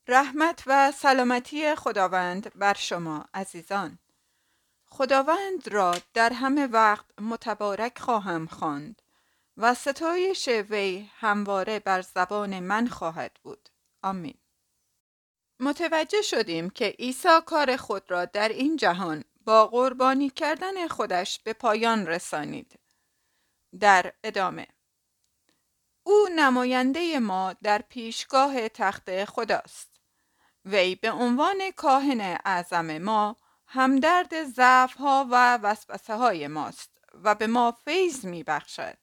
رحمت و سلامتی خداوند بر شما عزیزان. خداوند را در همه وقت متبارک خواهم خواند و ستایش وی همواره بر زبان من خواهد بود. آمین. متوجه شدیم که عیسی کار خود را در این جهان با قربانی کردن خودش به پایان رسانید. در ادامه او نماینده ما در پیشگاه تخت خداست. وی به عنوان کاهن اعظم ما همدرد ضعف‌ها و وسوسه‌های ماست و به ما فیض می‌بخشد.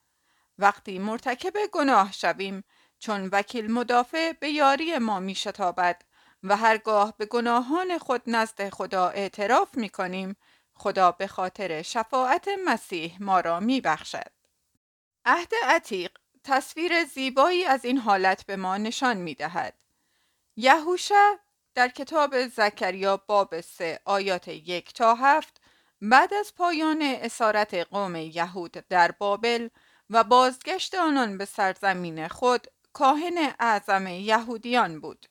وقتی مرتکب گناه شویم، چون وکیل مدافع به یاری ما می‌شتابد و هرگاه به گناهان خود نزد خدا اعتراف می‌کنیم، خدا به خاطر شفاعت مسیح ما را می‌بخشد. عهد عتیق تصویر زیبایی از این حالت به ما نشان می‌دهد. یهوشع در کتاب زکریا باب 3 آیات 1 تا 7 بعد از پایان اسارت قوم یهود در بابل و بازگشت آنان به سرزمین خود، کاهن اعظم یهودیان بود.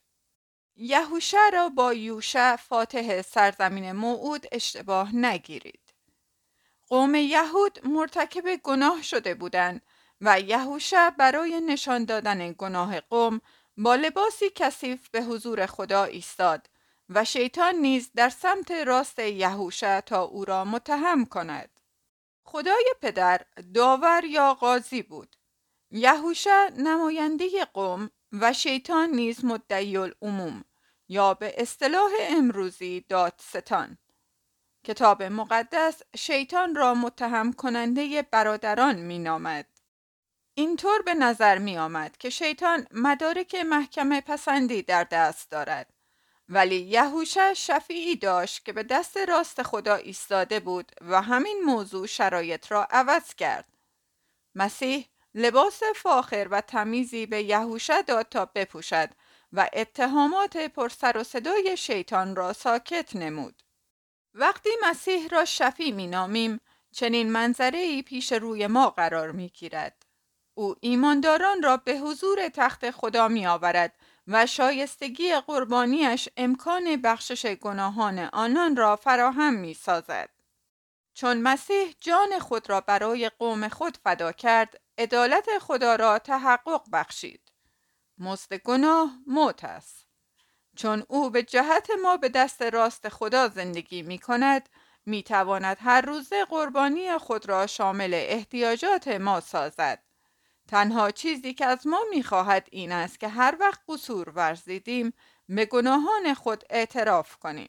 یهوشع را با یوشع فاتح سرزمین موعود اشتباه نگیرید. قوم یهود مرتکب گناه شده بودند و یهوشع برای نشان دادن گناه قوم با لباسی کثیف به حضور خدا ایستاد و شیطان نیز در سمت راست یهوشع تا او را متهم کند. خدای پدر داور یا قاضی بود. یهوشع نماینده قوم و شیطان نیز مدعی العموم یا به اصطلاح امروزی دادستان. کتاب مقدس شیطان را متهم کننده برادران می نامد. اینطور به نظر می آمد که شیطان مدارک محکمه پسندی در دست دارد، ولی یهوشع شفیعی داشت که به دست راست خدا ایستاده بود و همین موضوع شرایط را عوض کرد. مسیح لباس فاخر و تمیزی به یهوشع داد تا بپوشد و اتهامات پرسر و صدای شیطان را ساکت نمود. وقتی مسیح را شفیع می نامیم، چنین منظره‌ای پیش روی ما قرار می گیرد. او ایمانداران را به حضور تخت خدا می آورد و شایستگی قربانیش امکان بخشش گناهان آنان را فراهم می سازد. چون مسیح جان خود را برای قوم خود فدا کرد، عدالت خدا را تحقق بخشید. مزد گناه موت است. چون او به جهت ما به دست راست خدا زندگی می کند، می تواند هر روزه قربانی خود را شامل احتیاجات ما سازد. تنها چیزی که از ما می خواهد این است که هر وقت قصور ورزیدیم به گناهان خود اعتراف کنیم.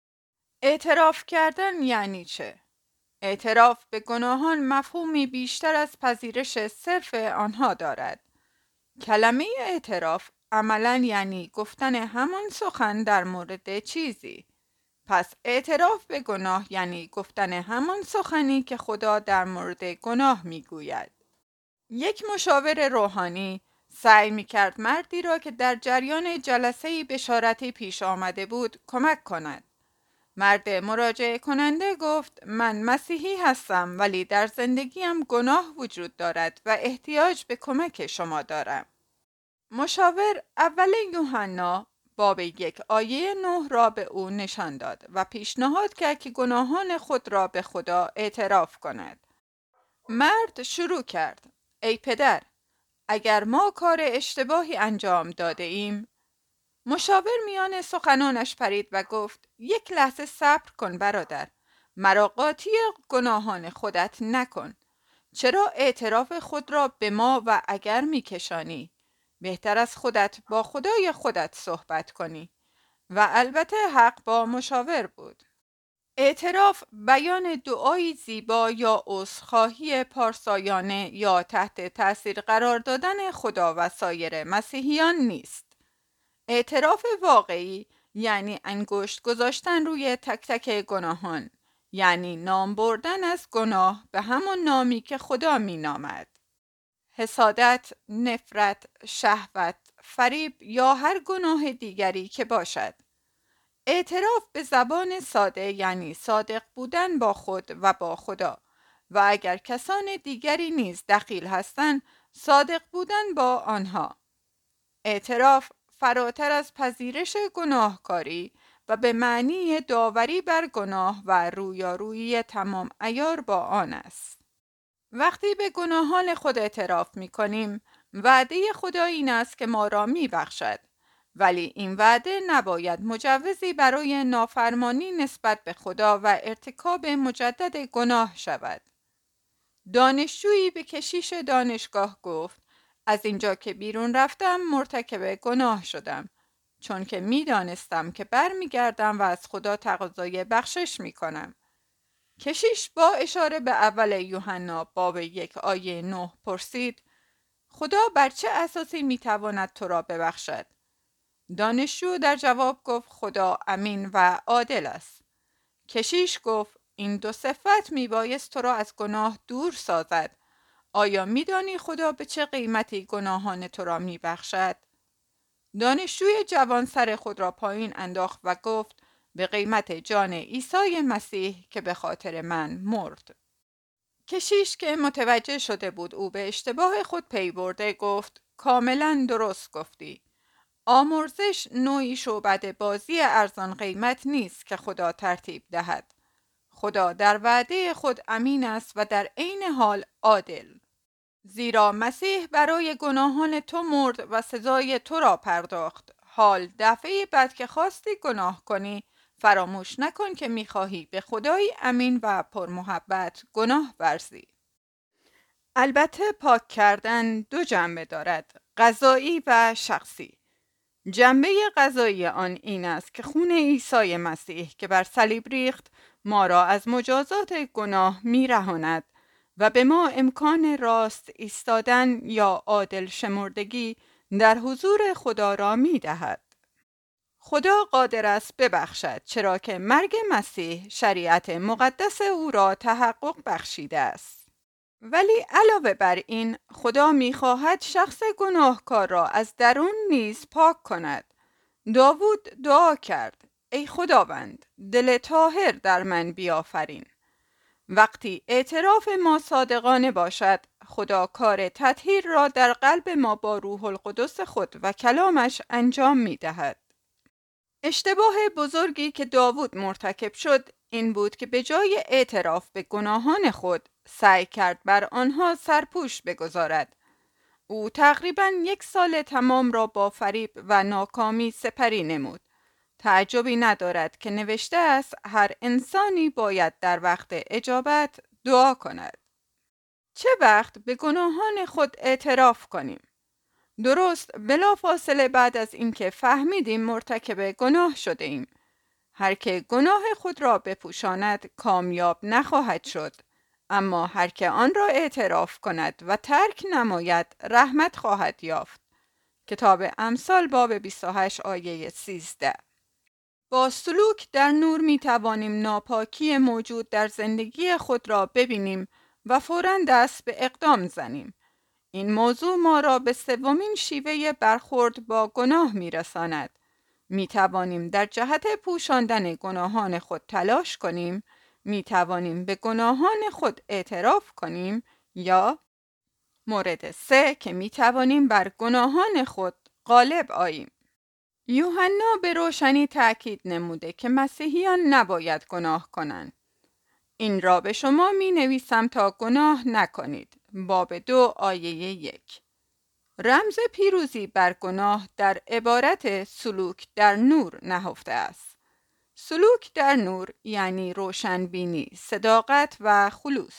اعتراف کردن یعنی چه؟ اعتراف به گناهان مفهومی بیشتر از پذیرش صرف آنها دارد. کلمه اعتراف عملاً یعنی گفتن همان سخن در مورد چیزی. پس اعتراف به گناه یعنی گفتن همان سخنی که خدا در مورد گناه میگوید. یک مشاور روحانی سعی میکرد مردی را که در جریان جلسه بشارتی پیش آمده بود کمک کند. مرد مراجعه کننده گفت: من مسیحی هستم ولی در زندگیم گناه وجود دارد و احتیاج به کمک شما دارم. مشاور اول یوحنا باب 1 آیه 9 را به او نشان داد و پیشنهاد کرد که گناهان خود را به خدا اعتراف کند. مرد شروع کرد: ای پدر، اگر ما کار اشتباهی انجام داده ایم. مشاور میان سخنانش پرید و گفت: یک لحظه صبر کن برادر، مرا قاطی گناهان خودت نکن. چرا اعتراف خود را به ما و اگر میکشانی؟ بهتر از خودت با خدای خودت صحبت کنی. و البته حق با مشاور بود. اعتراف بیان دعایی زیبا یا عذرخواهی پارسایانه یا تحت تأثیر قرار دادن خدا و سایر مسیحیان نیست. اعتراف واقعی یعنی انگشت گذاشتن روی تک تک گناهان، یعنی نام بردن از گناه به همان نامی که خدا می نامد. حسادت، نفرت، شهوت، فریب یا هر گناه دیگری که باشد. اعتراف به زبان ساده یعنی صادق بودن با خود و با خدا، و اگر کسان دیگری نیز دخیل هستند، صادق بودن با آنها. اعتراف فراتر از پذیرش گناهکاری و به معنی داوری بر گناه و رویارویی تمام عیار با آن است. وقتی به گناهان خود اعتراف می کنیم، وعده خدا این است که ما را می بخشد. ولی این وعده نباید مجوزی برای نافرمانی نسبت به خدا و ارتکاب مجدد گناه شود. دانشجویی به کشیش دانشگاه گفت: از اینجا که بیرون رفتم مرتکب گناه شدم، چون که می دانستم که برمی گردم و از خدا تقاضای بخشش می کنم. کشیش با اشاره به اول یوحنا باب 1 آیه 9 پرسید: خدا بر چه اساسی می تواند تو را ببخشد؟ دانشجو در جواب گفت: خدا امین و عادل است. کشیش گفت: این دو صفت می بایست تو را از گناه دور سازد. آیا می دانی خدا به چه قیمتی گناهان تو را می بخشد؟ دانشجوی جوان سر خود را پایین انداخت و گفت: به قیمت جان عیسی مسیح که به خاطر من مرد. کشیش که متوجه شده بود او به اشتباه خود پی برده گفت: کاملا درست گفتی. آمرزش نوعی شعبده بازی ارزان قیمت نیست که خدا ترتیب دهد. خدا در وعده خود امین است و در عین حال عادل. زیرا مسیح برای گناهان تو مرد و سزای تو را پرداخت. حال دفعه بعد که خواستی گناه کنی، فراموش نکن که می‌خواهی به خدای امین و پرمحبت گناه ورزی. البته پاک کردن دو جنبه دارد: قضایی و شخصی. جنبه قضایی آن این است که خون عیسی مسیح که بر صلیب ریخت ما را از مجازات گناه می‌رهاند و به ما امکان راست ایستادن یا عادل شمردگی در حضور خدا را می‌دهد. خدا قادر است ببخشد، چرا که مرگ مسیح شریعت مقدس او را تحقق بخشیده است. ولی علاوه بر این، خدا می‌خواهد شخص گناهکار را از درون نیز پاک کند. داوود دعا کرد: ای خداوند، دل طاهر در من بیافرین. وقتی اعتراف ما صادقانه باشد، خدا کار تطهیر را در قلب ما با روح القدس خود و کلامش انجام می دهد. اشتباه بزرگی که داوود مرتکب شد این بود که به جای اعتراف به گناهان خود سعی کرد بر آنها سرپوش بگذارد. او تقریباً 1 سال تمام را با فریب و ناکامی سپری نمود. تعجبی ندارد که نوشته است: هر انسانی باید در وقت اجابت دعا کند. چه وقت به گناهان خود اعتراف کنیم؟ درست بلافاصله بعد از اینکه فهمیدیم مرتکب گناه شده ایم. هر که گناه خود را بپوشاند کامیاب نخواهد شد، اما هر که آن را اعتراف کند و ترک نماید رحمت خواهد یافت. کتاب امثال باب 28 آیه 13. با سلوک در نور می توانیم ناپاکی موجود در زندگی خود را ببینیم و فوراً دست به اقدام زنیم. این موضوع ما را به سومین شیوه برخورد با گناه می رساند. می توانیم در جهت پوشاندن گناهان خود تلاش کنیم، می توانیم به گناهان خود اعتراف کنیم، یا مورد 3 که می توانیم بر گناهان خود غالب آییم. یوحنا به روشنی تأکید نموده که مسیحیان نباید گناه کنند. این را به شما می نویسم تا گناه نکنید. باب 2 آیه 1. رمز پیروزی بر گناه در عبارت سلوک در نور نهفته است. سلوک در نور یعنی روشنبینی، صداقت و خلوص.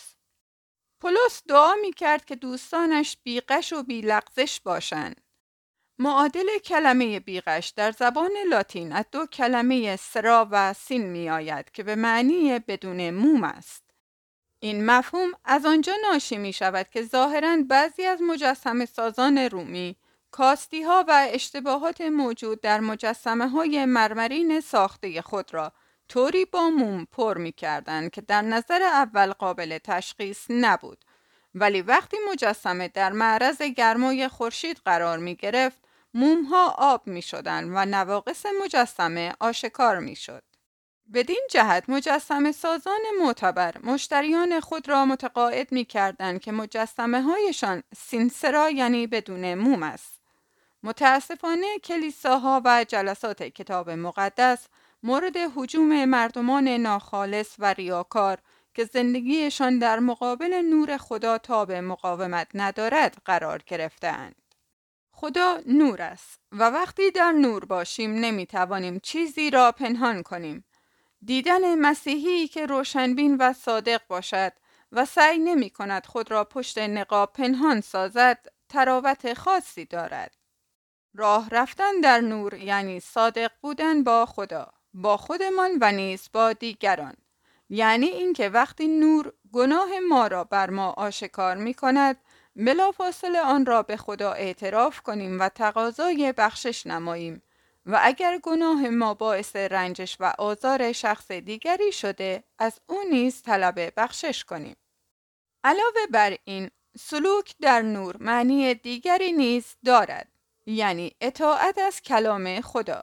پولس دعا می کرد که دوستانش بیغش و بیلغزش باشند. معادل کلمه بیغش در زبان لاتین از 2 کلمه سرا و سین می آید که به معنی بدون موم است. این مفهوم از آنجا ناشی می شود که ظاهراً بعضی از مجسمه سازان رومی کاستی ها و اشتباهات موجود در مجسمه های مرمرین ساخته خود را طوری با موم پر می کردند که در نظر اول قابل تشخیص نبود، ولی وقتی مجسمه در معرض گرمای خورشید قرار می گرفت، موم ها آب می شدند و نواقص مجسمه آشکار می شد. بدین جهت مجسمه سازان معتبر مشتریان خود را متقاعد می کردند که مجسمه هایشان سینسرا یعنی بدون موم است. متاسفانه کلیساها و جلسات کتاب مقدس مورد هجوم مردمان ناخالص و ریاکار که زندگیشان در مقابل نور خدا تاب مقاومت ندارد قرار گرفته‌اند. خدا نور است و وقتی در نور باشیم نمیتوانیم چیزی را پنهان کنیم. دیدن مسیحی که روشنبین و صادق باشد و سعی نمی کند خود را پشت نقاب پنهان سازد تراوت خاصی دارد. راه رفتن در نور یعنی صادق بودن با خدا، با خودمان و نیز با دیگران. یعنی اینکه وقتی نور گناه ما را بر ما آشکار می کند، بلافاصله آن را به خدا اعتراف کنیم و تقاضای بخشش نماییم و اگر گناه ما باعث رنجش و آزار شخص دیگری شده، از او نیز طلب بخشش کنیم. علاوه بر این، سلوک در نور معنی دیگری نیز دارد، یعنی اطاعت از کلام خدا.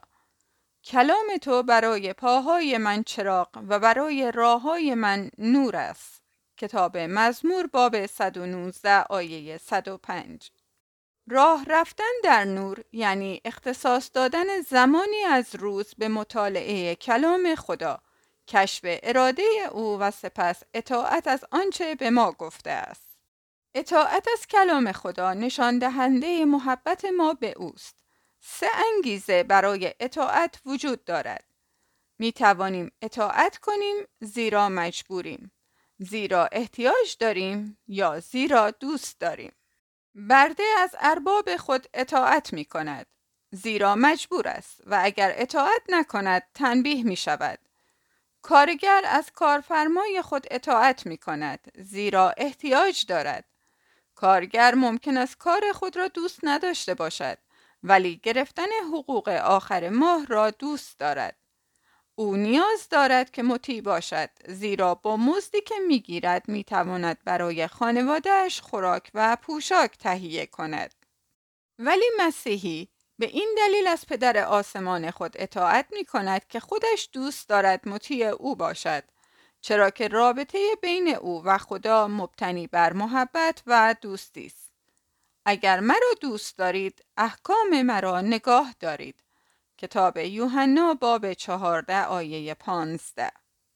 کلام تو برای پاهای من چراغ و برای راههای من نور است. کتاب مزمور باب 119 آیه 105. راه رفتن در نور یعنی اختصاص دادن زمانی از روز به مطالعه کلام خدا، کشف اراده او و سپس اطاعت از آنچه به ما گفته است. اطاعت از کلام خدا نشان دهنده محبت ما به اوست. 3 انگیزه برای اطاعت وجود دارد. می توانیم اطاعت کنیم زیرا مجبوریم، زیرا احتیاج داریم یا زیرا دوست داریم. برده از ارباب خود اطاعت می کند، زیرا مجبور است و اگر اطاعت نکند تنبیه می شود. کارگر از کارفرمای خود اطاعت می کند، زیرا احتیاج دارد. کارگر ممکن است کار خود را دوست نداشته باشد، ولی گرفتن حقوق آخر ماه را دوست دارد. او نیاز دارد که مطیع باشد، زیرا با مزدی که میگیرد میتواند برای خانواده‌اش خوراک و پوشاک تهیه کند. ولی مسیحی به این دلیل از پدر آسمان خود اطاعت می کند که خودش دوست دارد مطیع او باشد، چرا که رابطه بین او و خدا مبتنی بر محبت و دوستی است. اگر مرا دوست دارید، احکام مرا نگاه دارید. کتاب یوحنا باب 14 آیه 15.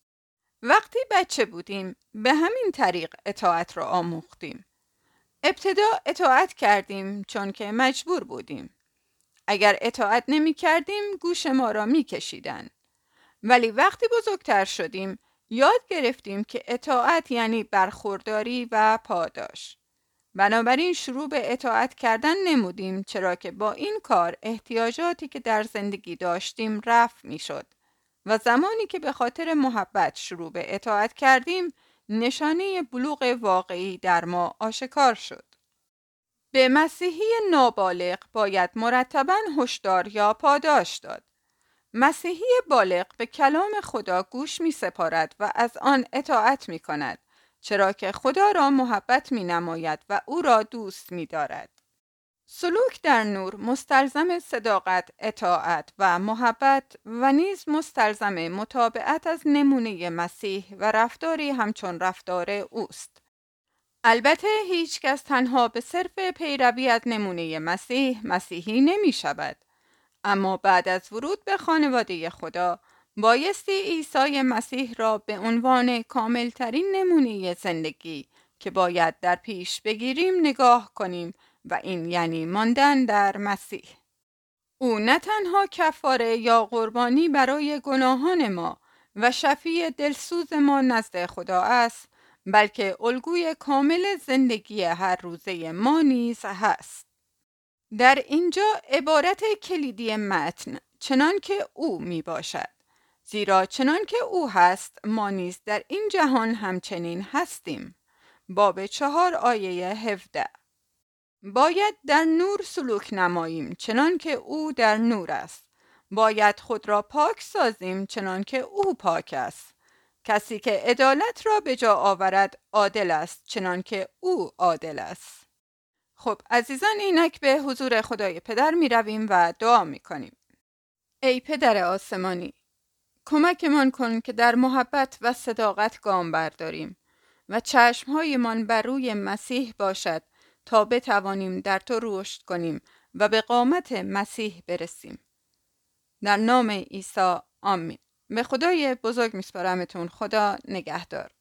وقتی بچه بودیم به همین طریق اطاعت را آموختیم. ابتدا اطاعت کردیم چون که مجبور بودیم. اگر اطاعت نمی کردیم گوش ما را می کشیدن. ولی وقتی بزرگتر شدیم یاد گرفتیم که اطاعت یعنی برخورداری و پاداش. بنابراین شروع به اطاعت کردن نمودیم، چرا که با این کار احتیاجاتی که در زندگی داشتیم رفع می شد و زمانی که به خاطر محبت شروع به اطاعت کردیم نشانه بلوغ واقعی در ما آشکار شد. به مسیحی نابالغ باید مرتباً هشدار یا پاداش داد. مسیحی بالغ به کلام خدا گوش می سپارد و از آن اطاعت می کند، چرا که خدا را محبت می نماید و او را دوست می دارد. سلوک در نور مستلزم صداقت، اطاعت و محبت و نیز مستلزم متابعت از نمونه مسیح و رفتاری همچون رفتار اوست. البته هیچ کس تنها به صرف پیروی از نمونه مسیحی نمی شود. اما بعد از ورود به خانواده خدا بایستی عیسی مسیح را به عنوان کاملترین نمونه زندگی که باید در پیش بگیریم نگاه کنیم و این یعنی ماندن در مسیح. او نه تنها کفاره یا قربانی برای گناهان ما و شفیع دلسوز ما نزد خدا است، بلکه الگوی کامل زندگی هر روزه ما نیز هست. در اینجا عبارت کلیدی متن چنان که او می باشد، زیرا چنان که او هست ما نیز در این جهان همچنین هستیم. باب 4 آیه 17. باید در نور سلوک نماییم چنان که او در نور است. باید خود را پاک سازیم چنان که او پاک است. کسی که عدالت را به جا آورد عادل است چنان که او عادل است. خب عزیزان، اینک به حضور خدای پدر می رویم و دعا می کنیم. ای پدر آسمانی، کمکمان کن که در محبت و صداقت گام برداریم و چشمهایمان بر روی مسیح باشد تا بتوانیم در تو رشد کنیم و به قامت مسیح برسیم. در نام عیسی آمین. به خدای بزرگ میسپارمتون. خدا نگهدار.